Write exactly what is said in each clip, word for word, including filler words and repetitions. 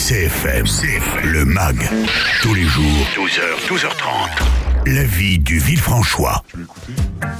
C F M, C F M, le M A G, tous les jours, douze heures, douze heures trente. La vie du Villefranchois. Je vais écouter.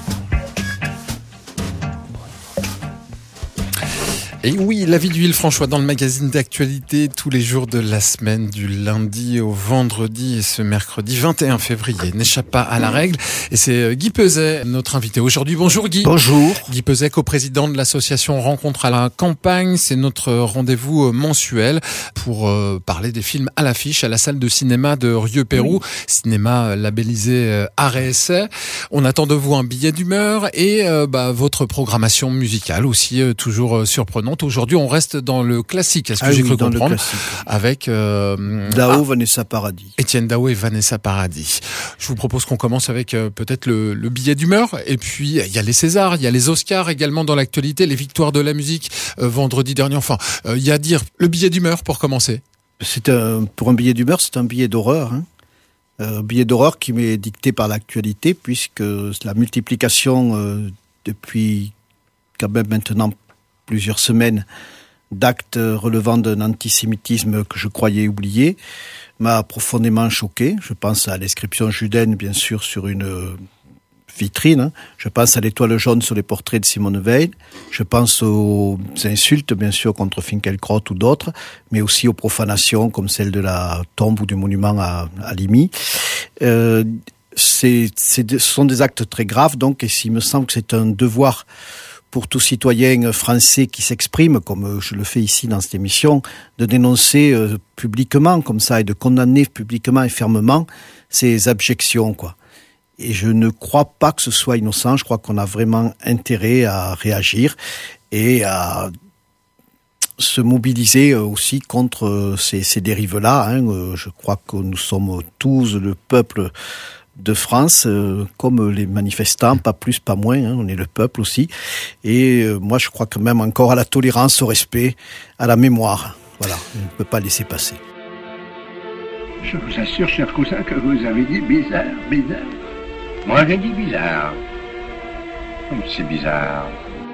Et oui, la vie du Villefranchois dans le magazine d'actualité tous les jours de la semaine, du lundi au vendredi, et ce mercredi vingt et un février n'échappe pas à la règle. Et c'est Guy Peuzet, notre invité aujourd'hui. Bonjour Guy. Bonjour. Guy Peuzet, coprésident de l'association Rencontre à la campagne. C'est notre rendez-vous mensuel pour euh, parler des films à l'affiche à la salle de cinéma de Rieux-Pérou, oui. Cinéma labellisé euh, Art et Essai. On attend de vous un billet d'humeur et euh, bah, votre programmation musicale aussi euh, toujours euh, surprenante. Aujourd'hui, on reste dans le classique, est-ce que ah j'ai oui, cru dans comprendre, le classique, oui. Avec euh, Dao, ah, Vanessa Paradis. Étienne Dao et Vanessa Paradis. Je vous propose qu'on commence avec euh, peut-être le, le billet d'humeur. Et puis, il y a les Césars, il y a les Oscars également dans l'actualité, les victoires de la musique euh, vendredi dernier. Enfin, il euh, y a à dire le billet d'humeur pour commencer. C'est un, pour un billet d'humeur, c'est un billet d'horreur. Hein. Euh, un billet d'horreur qui m'est dicté par l'actualité, puisque la multiplication euh, depuis quand même maintenant plusieurs semaines d'actes relevant d'un antisémitisme que je croyais oublié m'a profondément choqué. Je pense à l'inscription judaine, bien sûr, sur une vitrine. Je pense à l'étoile jaune sur les portraits de Simone Veil. Je pense aux insultes, bien sûr, contre Finkielkraut ou d'autres, mais aussi aux profanations comme celle de la tombe ou du monument à, à Limy. Euh, c'est, c'est, ce sont des actes très graves, donc, et il me semble que c'est un devoir pour tout citoyen français qui s'exprime, comme je le fais ici dans cette émission, de dénoncer euh, publiquement comme ça et de condamner publiquement et fermement ces abjections, quoi. Et je ne crois pas que ce soit innocent, je crois qu'on a vraiment intérêt à réagir et à se mobiliser aussi contre ces, ces dérives-là. Hein. Je crois que nous sommes tous le peuple de France, euh, comme les manifestants, pas plus, pas moins, hein, on est le peuple aussi. Et euh, moi, je crois quand même encore à la tolérance, au respect, à la mémoire. Voilà, on ne peut pas laisser passer. Je vous assure, cher cousin, que vous avez dit bizarre, bizarre. Moi, j'ai dit bizarre. C'est bizarre.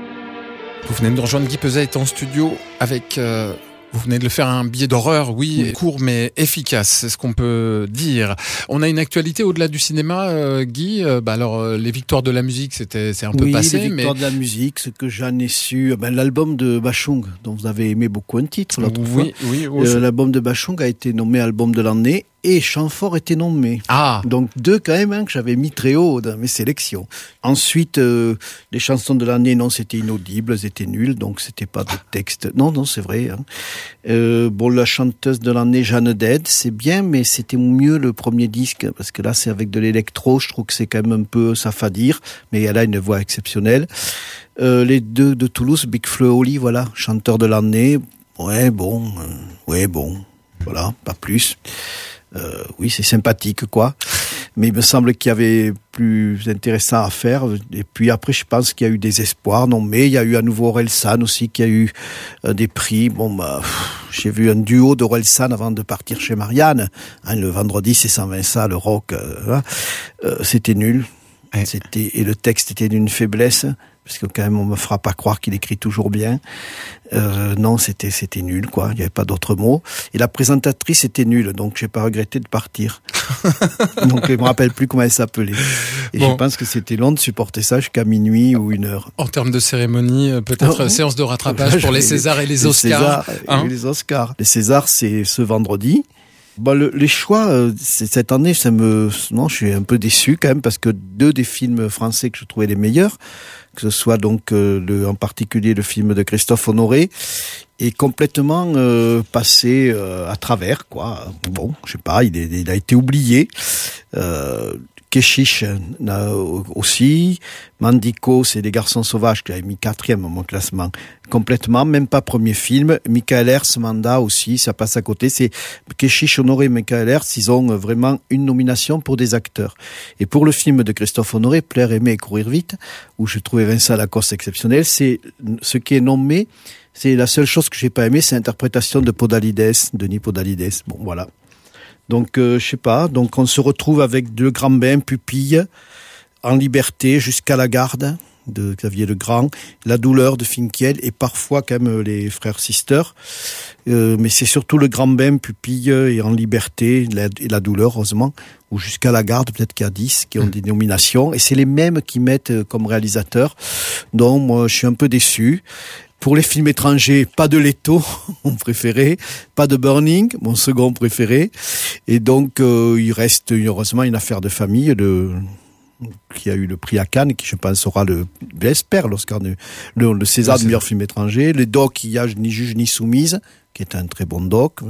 Vous venez de nous rejoindre, Guy Peuzet est en studio avec... Euh... Vous venez de le faire, un billet d'horreur, oui, oui, court mais efficace, c'est ce qu'on peut dire. On a une actualité au-delà du cinéma, euh, Guy. Euh, bah alors, euh, les victoires de la musique, c'était, c'est un peu oui, passé. les victoires mais... de la musique, ce que j'en ai su, ben, l'album de Bachung, dont vous avez aimé beaucoup un titre l'autre oui, fois. Oui, oui. Euh, l'album de Bachung a été nommé album de l'année. Et Chamfort était nommé. Ah. Donc deux quand même hein, que j'avais mis très haut dans mes sélections. Ensuite, euh, les chansons de l'année, non, c'était inaudible, elles étaient nulles, donc c'était pas de texte. Non, non, c'est vrai. Hein. Euh, bon, la chanteuse de l'année, Jeanne D'Aide, c'est bien, mais c'était mieux le premier disque, parce que là, c'est avec de l'électro, je trouve que c'est quand même un peu safadir, mais elle a une voix exceptionnelle. Euh, les deux de Toulouse, Big Flo et Oli, voilà, chanteur de l'année. Ouais, bon, euh, ouais, bon, voilà, pas plus. Euh, oui, c'est sympathique, quoi. Mais il me semble qu'il y avait plus intéressant à faire. Et puis après, je pense qu'il y a eu des espoirs. Non, mais il y a eu à nouveau Orelsan aussi, qui a eu euh, des prix. Bon, bah, pff, j'ai vu un duo d'Orelsan avant de partir chez Marianne. Hein, le vendredi, c'est sans Vincent, le rock. Euh, hein. euh, c'était nul. Ouais. C'était, et le texte était d'une faiblesse. Parce que quand même, on me fera pas croire qu'il écrit toujours bien. Euh, non, c'était c'était nul, quoi. Il n'y avait pas d'autre mot. Et la présentatrice était nulle, donc j'ai pas regretté de partir. Donc je me rappelle plus comment elle s'appelait. Et bon. Je pense que c'était long de supporter ça jusqu'à minuit ou une heure. En termes de cérémonie, peut-être oh, séance de rattrapage pour les Césars et les Oscars. Les Césars, hein et les Oscars. Les Césars, c'est ce vendredi. Bon, le, les choix, euh, cette année, ça me, non, je suis un peu déçu quand même parce que deux des films français que je trouvais les meilleurs, que ce soit donc euh, le, en particulier le film de Christophe Honoré, est complètement euh, passé euh, à travers, quoi. Bon, je sais pas, il, est, il a été oublié. Euh, Keshish aussi, Mandiko, c'est des garçons sauvages que j'avais mis quatrième à mon classement, complètement, même pas premier film. Michael Hers, Manda aussi, ça passe à côté. C'est Keshish, Honoré et Michael Hers, ils ont vraiment une nomination pour des acteurs. Et pour le film de Christophe Honoré, Plaire, aimer et courir vite, où je trouvais Vincent Lacoste exceptionnel, c'est ce qui est nommé. C'est la seule chose que j'ai pas aimé, c'est l'interprétation de Podalides, Denis Podalides. Bon, voilà. Donc, euh, je sais pas. Donc, on se retrouve avec deux grands bains, pupilles, en liberté jusqu'à la garde. de Xavier Legrand, La douleur de Finkiel et parfois quand même les frères Sister. Euh, mais c'est surtout Le Grand Bain, Pupille et En Liberté la, et La douleur, heureusement, ou Jusqu'à la garde, peut-être qu'il y a dix qui ont mmh. des nominations. Et c'est les mêmes qui mettent comme réalisateurs. Donc moi, je suis un peu déçu. Pour les films étrangers, pas de Leto, mon préféré, pas de Burning, mon second préféré. Et donc, euh, il reste heureusement une affaire de famille, le... qui a eu le prix à Cannes, qui je pense aura le, j'espère, l'Oscar, de, le, le César du meilleur film étranger. Le doc, il y a Ni juge ni soumise, qui est un très bon doc.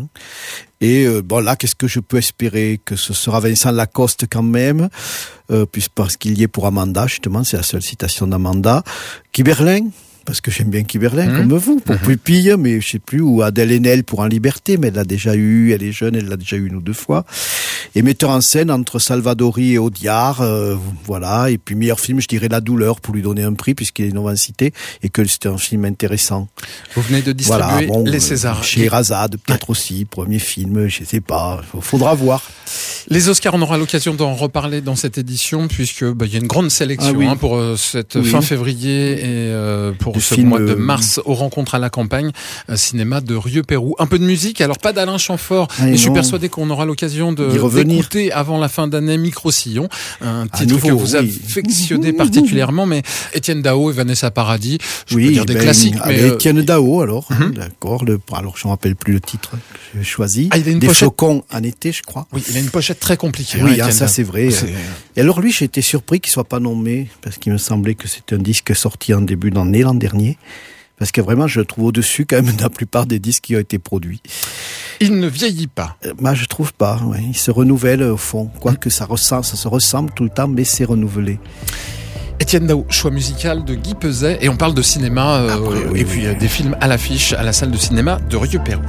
Et euh, bon là, qu'est-ce que je peux espérer? Que ce sera Vincent Lacoste quand même, euh, puisque parce qu'il y est pour Amanda, justement, c'est la seule citation d'Amanda. Kiberlin, parce que j'aime bien Kiberlin, mmh. comme vous, pour mmh. Pupille, mais je sais plus, ou Adèle Haenel pour En Liberté, mais elle l'a déjà eu, elle est jeune, elle l'a déjà eu une ou deux fois. Et metteur en scène entre Salvadori et Audiard, euh, voilà. Et puis meilleur film, je dirais La douleur, pour lui donner un prix, puisqu'il est non-incité, et que c'était un film intéressant. Vous venez de distribuer voilà, bon, les Césars. Chez Razad, peut-être aussi, premier film, je sais pas, faudra voir. Les Oscars, on aura l'occasion d'en reparler dans cette édition, puisque bah, il y a une grande sélection ah oui. hein, pour euh, cette oui. fin février et euh, pour du ce film, mois de mars aux rencontres à la campagne, un cinéma de Rieux-Pérou. Un peu de musique, alors pas d'Alain Chamfort, ah, mais je suis persuadé qu'on aura l'occasion de d'écouter avant la fin d'année Micro-Sillon, un titre nouveau, que vous oui. affectionnez particulièrement, mais Étienne Dao et Vanessa Paradis, je oui, peux dire des ben, classiques. Mais euh... Étienne Dao alors, mm-hmm. d'accord, le, alors je ne me rappelle plus le titre que j'ai choisi, ah, il a une des pochette... flocons en été je crois. Oui, il a une pochette très compliquée. Oui, hein, hein, ça c'est vrai. C'est... Et alors lui, j'ai été surpris qu'il soit pas nommé, parce qu'il me semblait que c'était un disque sorti en début d'année l'an dernier. Parce que vraiment, je le trouve au-dessus quand même de la plupart des disques qui ont été produits. Il ne vieillit pas. Euh, bah, je trouve pas. Ouais. Il se renouvelle au fond. Quoique ça ressemble, ça se ressemble tout le temps, mais c'est renouvelé. Étienne Dao, choix musical de Guy Peuzet, et on parle de cinéma euh, Après, oui, et puis oui. des films à l'affiche à la salle de cinéma de Rieux-Pérou.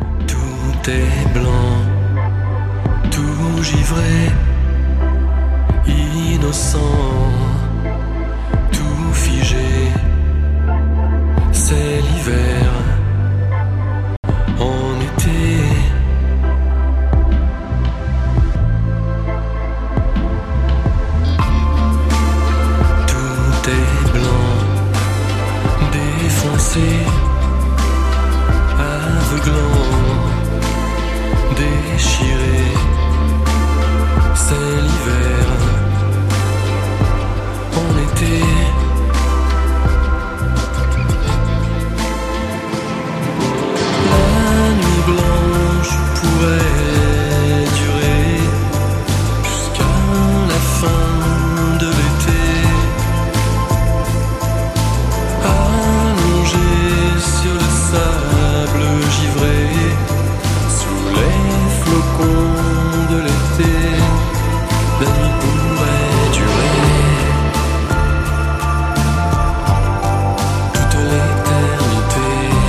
Tout est blanc, tout givré, innocent, tout figé. C'est l'hiver, en été. Tout est blanc, défoncé, aveuglant, déchiré. C'est l'hiver, en été. Blanche pourrait durer jusqu'à la fin de l'été, allongé sur le sable givré, sous les flocons de l'été, la nuit pourrait durer toute l'éternité.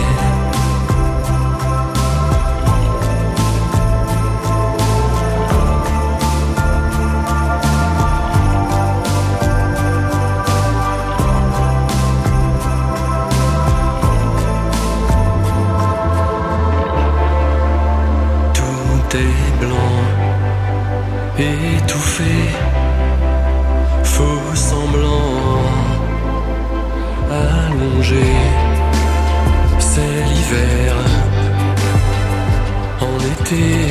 Étouffé, faux semblant, allongé, c'est l'hiver, en été.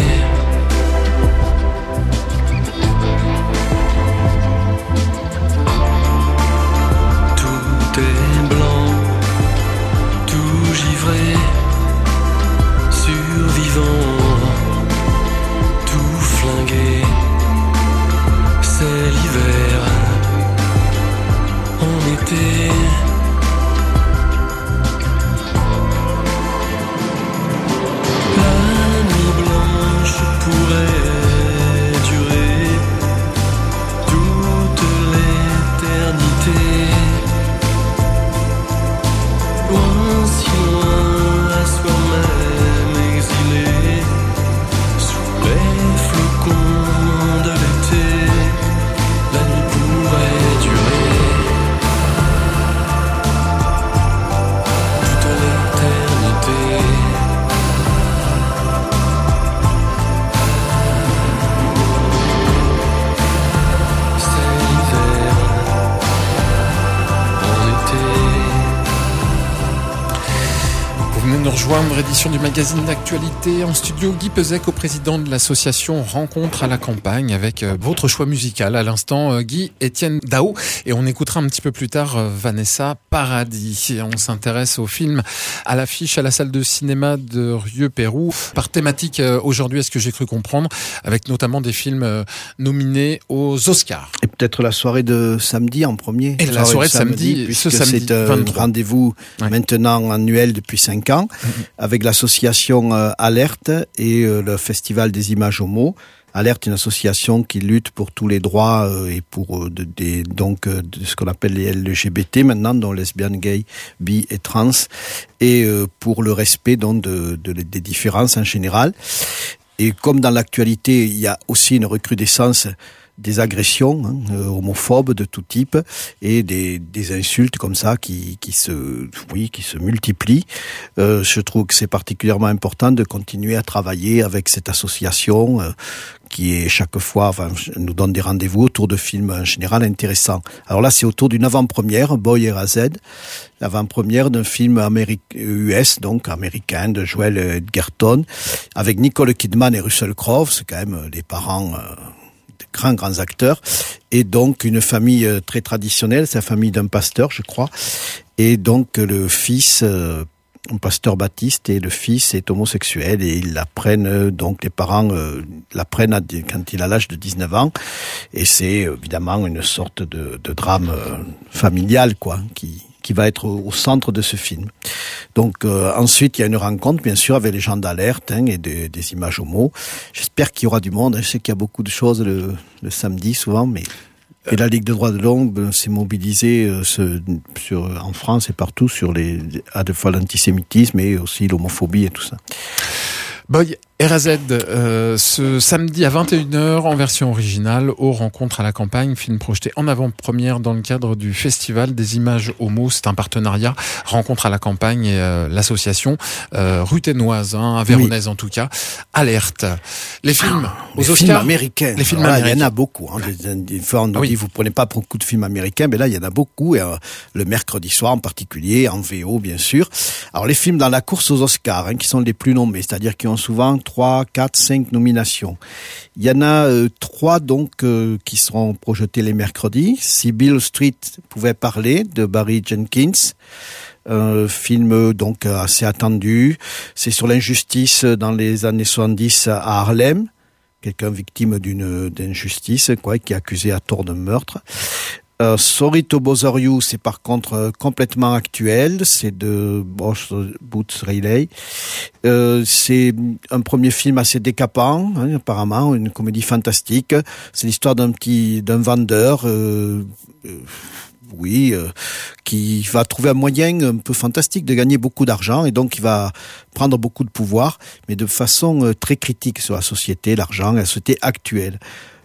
Tout est blanc, tout givré, survivant, tout flingué. C'est l'hiver, en été. La nuit blanche rejoindre, édition du magazine d'actualité. En studio, Guy Peuzet, co-président de l'association Rencontre à la campagne, avec votre choix musical. À l'instant, Guy Étienne Dao. Et on écoutera un petit peu plus tard Vanessa Paradis. Et on s'intéresse au film à l'affiche à la salle de cinéma de Rieux-Pérou. Par thématique aujourd'hui, est-ce que j'ai cru comprendre, avec notamment des films nominés aux Oscars. Et peut-être la soirée de samedi en premier. Et la soirée de samedi, puisque ce samedi c'est un vingt-trois. Rendez-vous ouais. maintenant annuel depuis cinq ans, mmh. avec l'association euh, Alerte et euh, le Festival des images homo. Alerte, une association qui lutte pour tous les droits euh, et pour euh, de, des, donc euh, de ce qu'on appelle les L G B T maintenant, dont lesbiennes, gays, bi et trans, et euh, pour le respect donc de, de, des différences en général. Et comme dans l'actualité, il y a aussi une recrudescence des agressions hein, euh, homophobes de tout type et des, des insultes comme ça qui, qui se, oui, qui se multiplient. Euh, je trouve que c'est particulièrement important de continuer à travailler avec cette association euh, qui est chaque fois, enfin, nous donne des rendez-vous autour de films en général intéressants. Alors là, c'est autour d'une avant-première, Boy R A Z, l'avant-première d'un film américain, U S, donc américain, de Joel Edgerton, avec Nicole Kidman et Russell Crowe, c'est quand même les parents euh, grands, grands acteurs, et donc une famille très traditionnelle, c'est la famille d'un pasteur, je crois, et donc le fils, euh, un pasteur baptiste, et le fils est homosexuel, et ils l'apprennent, donc les parents euh, l'apprennent à, quand il a l'âge de dix-neuf ans, et c'est évidemment une sorte de, de drame euh, familial, quoi, qui qui va être au, au centre de ce film. Donc euh, ensuite, il y a une rencontre, bien sûr, avec les gens d'Alerte hein, et de, des images homo. J'espère qu'il y aura du monde. Je sais qu'il y a beaucoup de choses le, le samedi, souvent, mais... Et la Ligue des droits de l'homme s'est mobilisée euh, ce, sur, en France et partout sur les, à la fois l'antisémitisme et aussi l'homophobie et tout ça. Boy R A Z, euh, ce samedi à vingt et une heures en version originale aux Rencontres à la campagne, film projeté en avant-première dans le cadre du Festival des images homo. C'est un partenariat Rencontres à la campagne et euh, l'association euh, ruthénoise, hein, avéronaise oui. en tout cas, Alerte. Les films ah, aux les Oscars, films américains. Les films Alors là, américains. Il y en a beaucoup. Hein. Des fois, on nous oui. dit vous prenez pas beaucoup de films américains, mais là il y en a beaucoup. Et, euh, le mercredi soir en particulier, en V O bien sûr. Alors les films dans la course aux Oscars, hein, qui sont les plus nommés, c'est-à-dire qui ont souvent trois, quatre, cinq nominations. Il y en a euh, trois donc euh, qui seront projetés les mercredis. Si Beale Street pouvait parler de Barry Jenkins, un film donc assez attendu. C'est sur l'injustice dans les années soixante-dix à Harlem. Quelqu'un victime d'une d'injustice, quoi, qui est accusé à tort d'un meurtre. Euh, Sorry to Bother You, c'est par contre euh, complètement actuel, c'est de Bruce Boots Riley. Euh, c'est un premier film assez décapant, hein, apparemment, une comédie fantastique. C'est l'histoire d'un petit, d'un vendeur, euh, euh, oui, euh, qui va trouver un moyen un peu fantastique de gagner beaucoup d'argent et donc il va prendre beaucoup de pouvoir, mais de façon euh, très critique sur la société, l'argent, la société actuelle.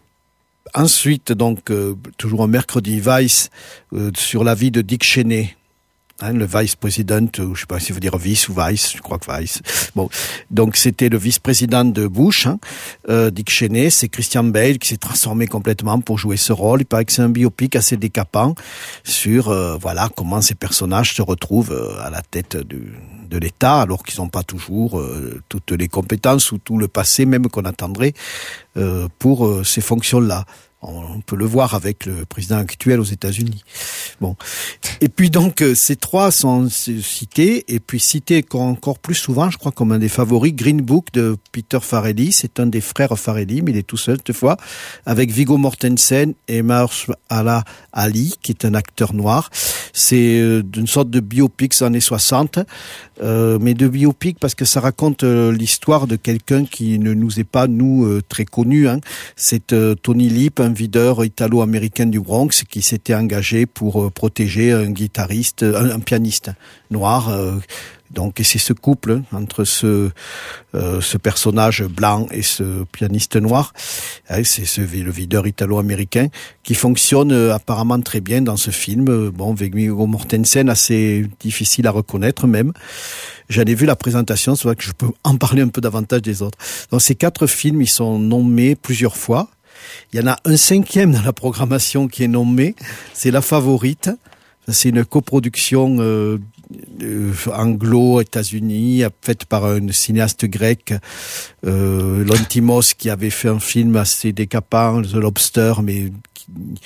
Ensuite, donc, euh, toujours un mercredi, Vice, euh, sur la vie de Dick Cheney, hein, le vice-président, euh, je sais pas si vous dire vice ou vice, je crois que vice. Bon, donc c'était le vice-président de Bush, hein, euh, Dick Cheney, c'est Christian Bale qui s'est transformé complètement pour jouer ce rôle. Il paraît que c'est un biopic assez décapant sur, euh, voilà, comment ces personnages se retrouvent euh, à la tête de, de l'État, alors qu'ils n'ont pas toujours euh, toutes les compétences ou tout le passé, même qu'on attendrait euh, pour euh, ces fonctions-là. On peut le voir avec le président actuel aux États-Unis. Bon. Et puis donc, ces trois sont cités, et puis cités encore plus souvent, je crois, comme un des favoris, Green Book de Peter Farrelly. C'est un des frères Farrelly, mais il est tout seul cette fois, avec Viggo Mortensen et Mahershala Ali, qui est un acteur noir. C'est une sorte de biopic des années soixante, euh, mais de biopic parce que ça raconte euh, l'histoire de quelqu'un qui ne nous est pas, nous, euh, très connu. Hein. C'est euh, Tony Lip, un videur italo-américain du Bronx qui s'était engagé pour euh, protéger un guitariste, un, un pianiste noir. Euh, donc, et c'est ce couple entre ce euh, ce personnage blanc et ce pianiste noir, hein, c'est ce, le videur italo-américain qui fonctionne euh, apparemment très bien dans ce film. Bon, Viggo Mortensen, assez difficile à reconnaître même. J'en ai vu la présentation, c'est vrai que je peux en parler un peu davantage des autres. Donc, ces quatre films, ils sont nommés plusieurs fois. Il y en a un cinquième dans la programmation qui est nommé, c'est La Favorite. C'est une coproduction euh, euh, anglo, États-Unis, faite par un cinéaste grec, euh, Lantimos, qui avait fait un film assez décapant, The Lobster, mais qui,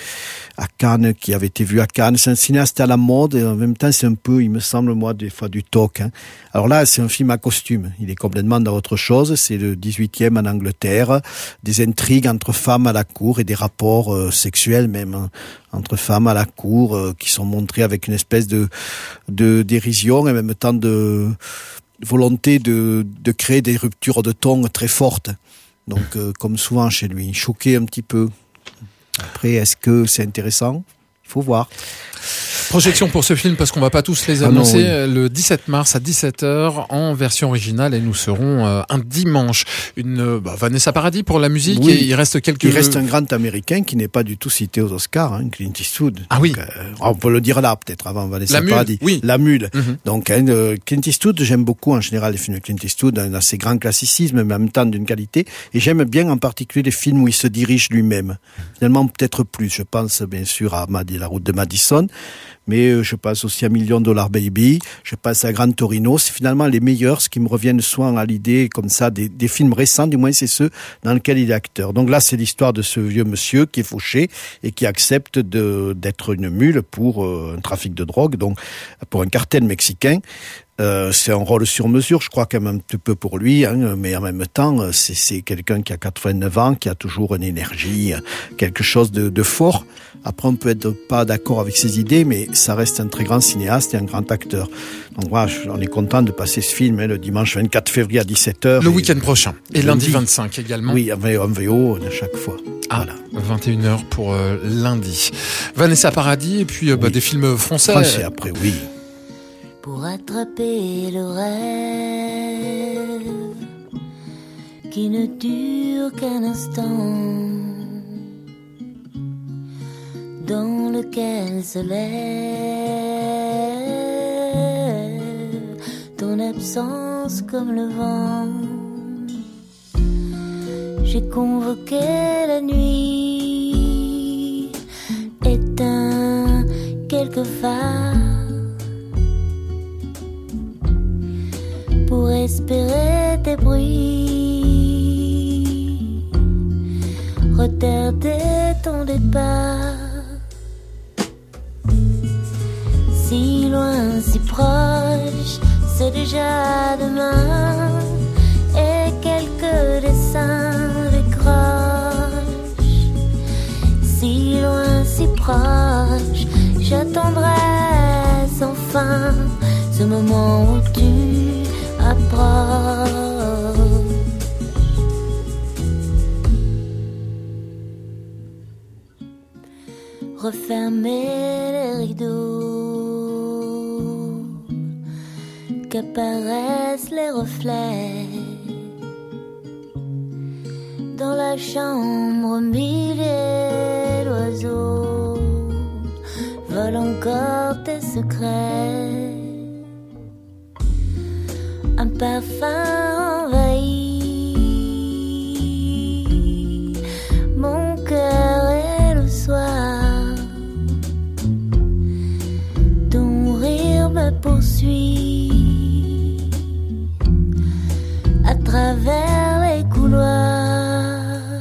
à Cannes, qui avait été vu à Cannes. C'est un cinéaste à la mode, et en même temps, c'est un peu, il me semble, moi, des fois, du talk. Hein. Alors là, c'est un film à costume. Il est complètement dans autre chose. C'est le dix-huitième en Angleterre, des intrigues entre femmes à la cour et des rapports euh, sexuels même, hein, entre femmes à la cour, euh, qui sont montrés avec une espèce de, de dérision et en même temps de volonté de, de créer des ruptures de ton très fortes. Donc, euh, comme souvent chez lui, choqué un petit peu. Après, est-ce que c'est intéressant ? Il faut voir. Projection pour ce film, parce qu'on va pas tous les annoncer, ah non, oui. le dix-sept mars à dix-sept heures en version originale, et nous serons euh, un dimanche. Une bah, Vanessa Paradis pour la musique, oui. Et il reste quelques... Il reste un grand Américain qui n'est pas du tout cité aux Oscars, hein, Clint Eastwood. Ah oui. Donc, euh, on peut le dire là, peut-être, avant Vanessa la mule, Paradis. Oui. La mule. Mm-hmm. Donc, hein, euh, Clint Eastwood, j'aime beaucoup en général les films de Clint Eastwood, un assez grand classicisme, mais en même temps d'une qualité. Et j'aime bien en particulier les films où il se dirige lui-même. Finalement, peut-être plus. Je pense bien sûr à Mad- La route de Madison, mais euh, je pense aussi à Million Dollar Baby, je pense à Gran Torino. C'est finalement les meilleurs, ce qui me reviennent souvent à l'idée, comme ça, des, des films récents, du moins c'est ceux dans lesquels il est acteur. Donc là, c'est l'histoire de ce vieux monsieur qui est fauché et qui accepte de, d'être une mule pour euh, un trafic de drogue, donc pour un cartel mexicain. Euh, c'est un rôle sur mesure, je crois, quand même un petit peu pour lui, hein, mais en même temps, c'est, c'est quelqu'un qui a quatre-vingt-neuf ans, qui a toujours une énergie, quelque chose de, de fort. Après, on peut être pas d'accord avec ses idées, mais ça reste un très grand cinéaste et un grand acteur. Donc voilà, on est content de passer ce film hein, le dimanche vingt-quatre février à dix-sept heures. Le week-end prochain. Et lundi, lundi vingt-cinq également. Oui, en V O à chaque fois. Ah, voilà. vingt et une heures pour euh, lundi. Vanessa Paradis, et puis euh, bah, oui. des films français. Français après, oui. Pour attraper le rêve qui ne dure qu'un instant, dans lequel se lève ton absence comme le vent. J'ai convoqué la nuit, éteint quelques phares, pour espérer tes bruits, retarder ton départ. Si loin, si proche, c'est déjà demain, et quelques dessins décrochent. Si loin, si proche, j'attendrai sans fin ce moment où tu approche. Refermer les rideaux, qu'apparaissent les reflets. Dans la chambre, milliers d'oiseaux volent encore tes secrets. Un parfum envahit mon cœur et le soir. Ton rire me poursuit à travers les couloirs.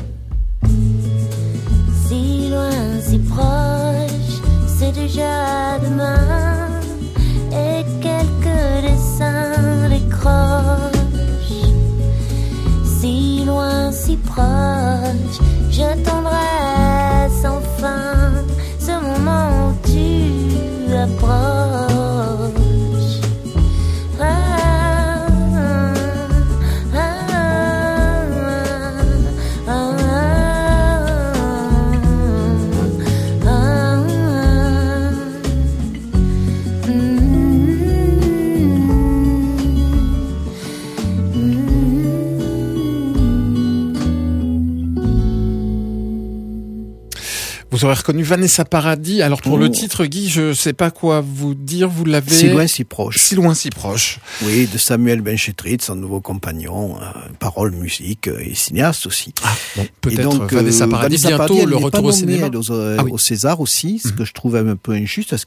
Si loin, si proche, c'est déjà demain, et quelques dessins décrochent. Si loin, si proche, j'attendrai sans fin ce moment où tu approches. Ah, ah, ah, ah, ah, ah. Vous aurez reconnu Vanessa Paradis. Alors pour Oh. le titre, Guy, je sais pas quoi vous dire. Vous l'avez... Si loin, si proche. Si loin, si proche. Oui, de Samuel Benchetrit, son nouveau compagnon, euh, parole, musique euh, et cinéaste aussi. Ah, bon, peut-être Et donc, Vanessa euh, Paradis, Vanessa bientôt Paradis, elle le n'est retour pas au nommée, cinéma. elle, Aux, euh, Ah oui. au César aussi, ce Mhm. que je trouve un peu injuste, parce que les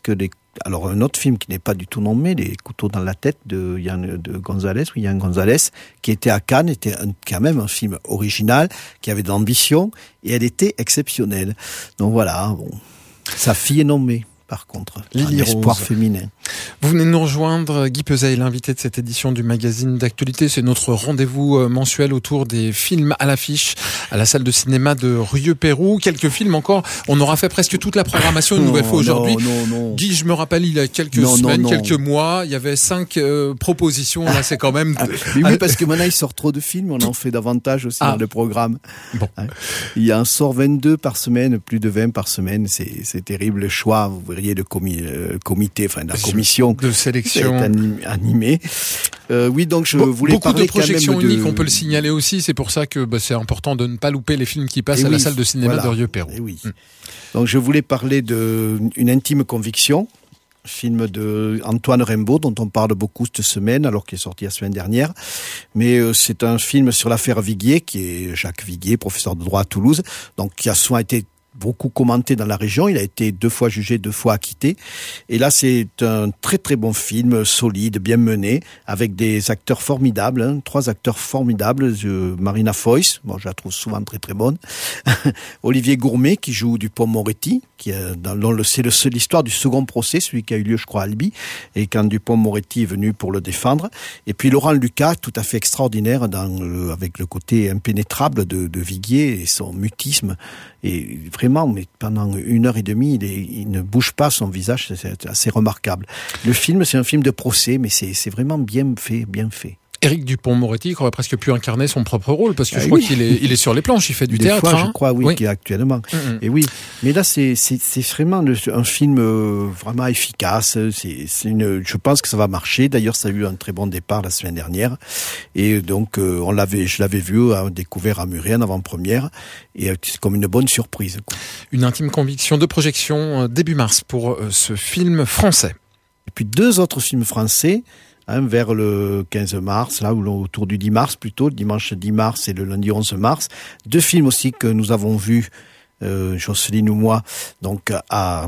alors un autre film qui n'est pas du tout nommé, Les couteaux dans la tête de Yann de Gonzalez, ou Yann Gonzalez, qui était à Cannes, était un, quand même un film original, qui avait de l'ambition, et elle était exceptionnelle. Donc voilà, bon, sa fille est nommée. Par contre, Lily l'espoir Rose. féminin. Vous venez de nous rejoindre, Guy Peuzet, l'invité de cette édition du magazine d'actualité. C'est notre rendez-vous mensuel autour des films à l'affiche à la salle de cinéma de Rieux-Pérou. Quelques films encore. On aura fait presque toute la programmation une nouvelle fois aujourd'hui. Non, non, non. Guy, je me rappelle, il y a quelques Non, semaines, non, non. quelques mois, il y avait cinq euh, propositions. Là, c'est quand même... Ah, mais oui, parce que maintenant il sort trop de films, on en fait davantage aussi Ah. dans le programme. Bon. Il y en sort vingt-deux par semaine, plus de vingt par semaine. C'est, c'est terrible le choix. Vous verriez le, comi- le comité, enfin la commission de sélection. est anim- animée. Euh, oui, donc je Bon, voulais beaucoup parler de projections quand même de... uniques, on peut le signaler aussi. C'est pour ça que bah, c'est important de ne pas louper les films qui passent Et à la oui, salle de cinéma voilà. de Rieux-Pérou. Et oui. Mm. Donc je voulais parler de Une intime conviction, film de Antoine Rimbaud dont on parle beaucoup cette semaine, alors qu'il est sorti la semaine dernière. Mais euh, c'est un film sur l'affaire Viguier, qui est Jacques Viguier, professeur de droit à Toulouse, donc qui a souvent été beaucoup commenté dans la région. Il a été deux fois jugé, deux fois acquitté. Et là, c'est un très très bon film, solide, bien mené, avec des acteurs formidables, hein, trois acteurs formidables. Euh, Marina Foïs, bon, je la trouve souvent très très bonne. Olivier Gourmet, qui joue Dupond-Moretti, qui est dans, dans le, c'est le, c'est l'histoire du second procès, celui qui a eu lieu, je crois, à Albi, et quand Dupond-Moretti est venu pour le défendre. Et puis Laurent Lucas, tout à fait extraordinaire, dans le, avec le côté impénétrable de, de Viguier et son mutisme. Et vraiment, mais pendant une heure et demie, il, est, il ne bouge pas son visage, c'est assez remarquable. Le film, c'est un film de procès, mais c'est, c'est vraiment bien fait, bien fait. Éric Dupond-Moretti aurait presque pu incarner son propre rôle, parce que Ah je crois oui. qu'il est, il est sur les planches, il fait du Des théâtre. fois, hein. je crois, oui, Oui. qu'il est actuellement. Mm-hmm. Et oui, mais là, c'est, c'est, c'est vraiment le- un film euh, vraiment efficace. C'est, c'est une, je pense que ça va marcher. D'ailleurs, ça a eu un très bon départ la semaine dernière. Et donc, euh, on l'avait, je l'avais vu, hein, découvert à Muret en avant-première. Et euh, c'est comme une bonne surprise, quoi. Une intime conviction de projection euh, début mars pour euh, ce film français. Et puis deux autres films français, hein, vers le quinze mars, là, ou autour du dix mars plutôt, le dimanche dix mars et le lundi onze mars. Deux films aussi que nous avons vus, euh, Jocelyne ou moi, donc à,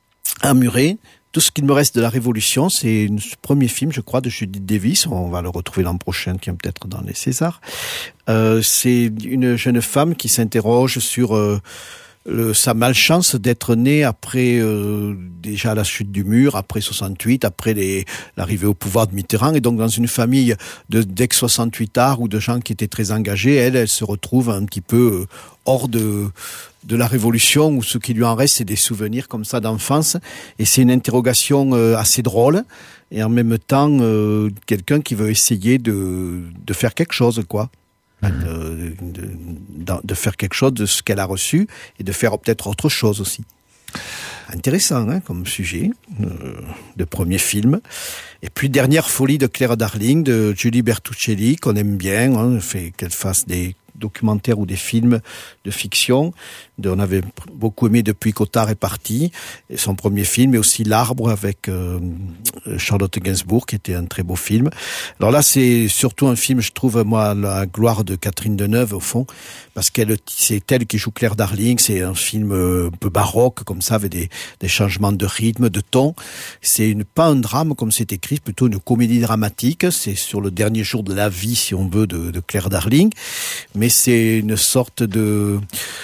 à Muret. Tout ce qu'il me reste de la Révolution, c'est le premier film, je crois, de Judith Davis. On va le retrouver l'an prochain, tiens, peut-être dans les Césars. Euh, c'est une jeune femme qui s'interroge sur euh, le, sa malchance d'être née après euh, déjà la chute du mur, après soixante-huit, après les, l'arrivée au pouvoir de Mitterrand, et donc dans une famille de, d'ex-soixante-huitards ou de gens qui étaient très engagés. Elle, elle se retrouve un petit peu euh, hors de de la Révolution, où ce qui lui en reste, c'est des souvenirs comme ça d'enfance, et c'est une interrogation euh, assez drôle, et en même temps euh, quelqu'un qui veut essayer de de faire quelque chose, quoi. De, de, de, de faire quelque chose de ce qu'elle a reçu, et de faire peut-être autre chose aussi. Intéressant, hein, comme sujet euh, de premier film. Et puis Dernière folie de Claire Darling, de Julie Bertuccelli, qu'on aime bien, hein, fait qu'elle fasse des documentaires ou des films de fiction. De, on avait beaucoup aimé Depuis qu'Otard est parti, et son premier film, et aussi L'Arbre avec euh, Charlotte Gainsbourg, qui était un très beau film. Alors là, c'est surtout un film, je trouve, moi, la gloire de Catherine Deneuve, au fond, parce qu'elle, c'est elle qui joue Claire Darling. C'est un film un peu baroque, comme ça, avec des, des changements de rythme, de ton. C'est une, pas un drame, comme c'est écrit, plutôt une comédie dramatique. C'est sur le dernier jour de la vie, si on veut, de, de Claire Darling. Mais c'est une sorte de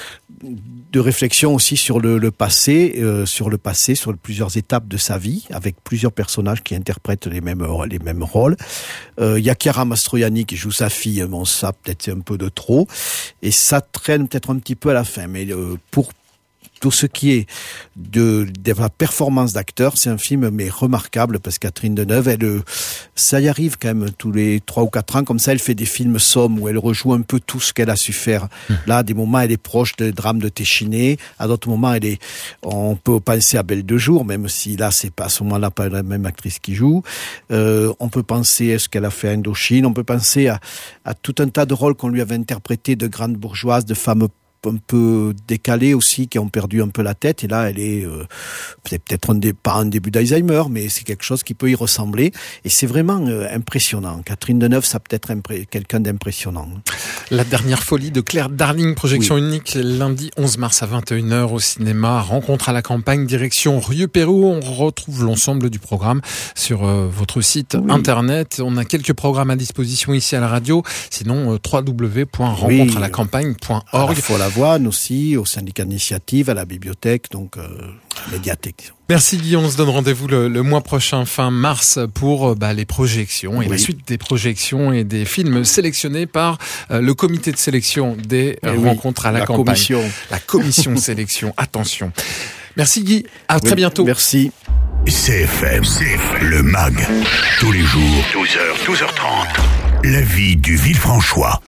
de réflexion aussi sur le, le passé, euh, sur le passé, sur plusieurs étapes de sa vie, avec plusieurs personnages qui interprètent les mêmes les mêmes rôles. Euh, il y a Chiara Mastroianni qui joue sa fille, bon ça peut-être c'est un peu de trop, et ça traîne peut-être un petit peu à la fin, mais euh, pour tout ce qui est de, de la performance d'acteur, c'est un film mais remarquable, parce que Catherine Deneuve, elle, ça y arrive quand même tous les trois ou quatre ans, comme ça elle fait des films sommes où elle rejoue un peu tout ce qu'elle a su faire. Mmh. Là, à des moments, elle est proche des drames de Téchiné, à d'autres moments, elle est, on peut penser à Belle de jour, même si là, c'est pas à ce moment-là pas la même actrice qui joue. Euh, on peut penser à ce qu'elle a fait à Indochine, on peut penser à, à tout un tas de rôles qu'on lui avait interprétés de grandes bourgeoises, de femmes un peu décalées aussi, qui ont perdu un peu la tête. Et là, elle est euh, peut-être un dé, pas un début d'Alzheimer, mais c'est quelque chose qui peut y ressembler. Et c'est vraiment euh, impressionnant. Catherine Deneuve, ça peut être impré- quelqu'un d'impressionnant. La dernière folie de Claire Darling, projection oui. unique lundi onze mars à vingt et une heures au cinéma. Rencontre à la campagne, direction Rieux-Pérou. On retrouve l'ensemble du programme sur euh, votre site oui. internet. On a quelques programmes à disposition ici à la radio. Sinon, euh, w w w point rencontre à la campagne point org. Il faut la voir aussi, au syndicat d'initiative, à la bibliothèque, donc euh, à la médiathèque. Merci Guy, on se donne rendez-vous le, le mois prochain, fin mars, pour bah, les projections et oui. la suite des projections et des films sélectionnés par euh, le comité de sélection des euh, rencontres à la, la campagne. Commission. La commission de sélection, attention. Merci Guy, à oui, très bientôt. Merci. C F M, C F M, le MAG, tous les jours, douze heures, douze heures trente, la vie du Villefranchois.